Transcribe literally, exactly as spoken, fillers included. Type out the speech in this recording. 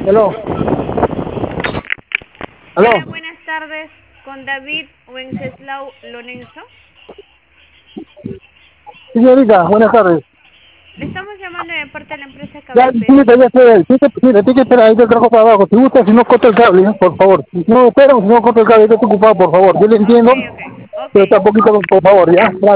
Aló, Hola, aló. buenas tardes. Con David Wenceslao Lorenzo. Señorita, buenas tardes. Le estamos llamando de parte de la empresa Ya, Cabify. señorita, ya estoy. Sí, sí, sí, tiene que esperar ahí del trabajo para abajo. Si gusta, si no corta el cable, ¿eh? Por favor. Si no espera, si no corta el cable, yo estoy ocupado, por favor. Yo le Ok, entiendo, ok, ok. pero está un poquito, por favor, ¿ya? Gracias.